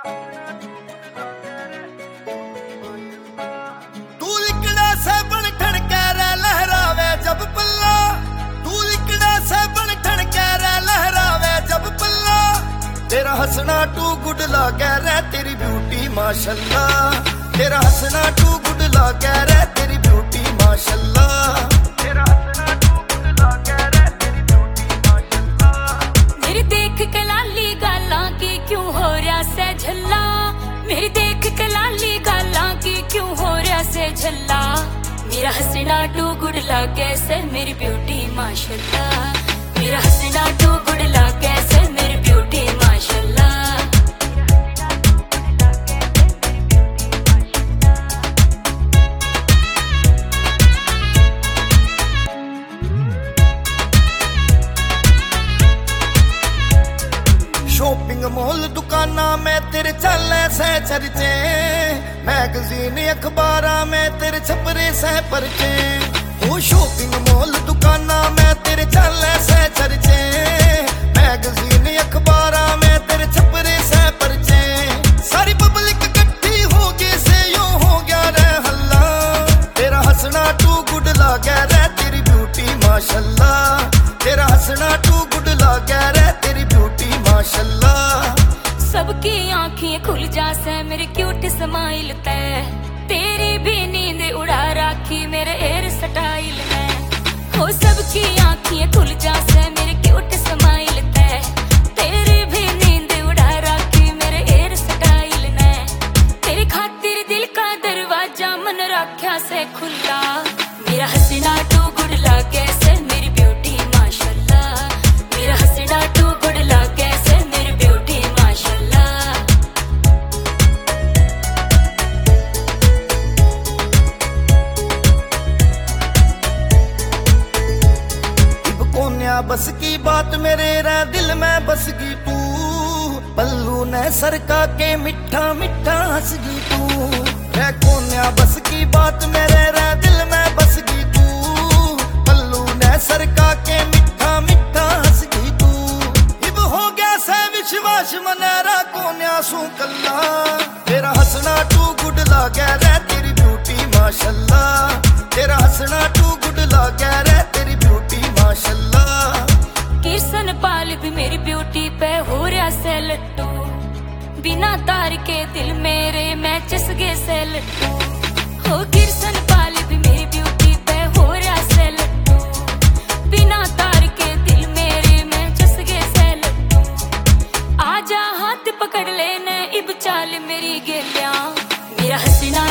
तू लिकड़ा से बन ठन कह रहा लहरावे जब पल्ला, तू लिकड़ा से बन ठन कह रहा लहरावे जब पल्ला। तेरा हंसना टू गुड लागे रे तेरी ब्यूटी माशाल्लाह, तेरा हंसना टू गुड लागे रे तेरी ब्यूटी माशाल्लाह, तेरा हंसना टू गुड लागे रे तेरी ब्यूटी माशाल्लाह। मेरी देख के लाली गालां की क्यों हो रहा से झल्ला, मेरी देख के लाली गालां की क्यों हो रहा से झल्ला। मेरा हंसना टू गुड लागे से मेरी ब्यूटी माशाल्लाह, मेरा हंसना टू गुड लागे से मेरी ब्यूटी माशाल्लाह। शॉपिंग मॉल दुकाना में तेरे चले से चर्चे, मैगजीन अखबारा में तेरे छपरे से परचे। ओ शॉपिंग मॉल दुकाना में तेरे चले से चर्चे, मैगजीन अखबारा में तेरे छपरे से परचे। सारी पब्लिक इकट्ठी हो गई से यूं हो गया रे हल्ला, तेरा हंसना टू गुड लागे रे तेरी ब्यूटी माशाल्लाह, तेरा हंसना टू गुड लागे रे तेरी ब्यूटी माशाल्लाह। सबकी आँखें खुल जा से मेरे क्यूट स्माइल ते, तेरी भी नींद उड़ा राखी मेरे हेयर स्टाइल ने। हो सबकी आँखें खुल जा से मेरे क्यूट स्माइल ते, तेरी भी नींद उड़ा राखी मेरे हेयर स्टाइल ने। तेरी खातिर दिल का दरवाजा मन रखा से खुला, मेरा हंसना टू गुड लागे से मेरी ब्यूटी माशाल्लाह, मेरा हंसना टू गुड लागे से मेरी ब्यूटी माशाल्लाह। बस की बात मेरे रे दिल में बस गई तू, पल्लू ने सरका के मिठा मिठा हंस गई तू। रे कोन्या बस की बात मेरे रे दिल में बस गई तू, पल्लू ने सरका के मिठा मिठा हंस गई तू। इब हो गया से विश्वास मनेरा कोन्या सू कल्ला, तेरा हंसना टू गुड लागे रे तेरी ब्यूटी माशाल्लाह, तेरा हंसना टू गुड लागे रे तेरी ब्यूटी माशाल्लाह। किशन पाल भी मेरी ब्यूटी पे हो रहा से लट्टू, बिना तार के दिल मेरे मैं चसगे से लट्टू। हो किशन पाल भी मेरी ब्यूटी पे हो रहा से लट्टू, बिना तार के दिल मेरे मैं चसगे से लट्टू। आजा हाथ पकड़ लेने इब चाल मेरी गेलियां, मेरा हंसना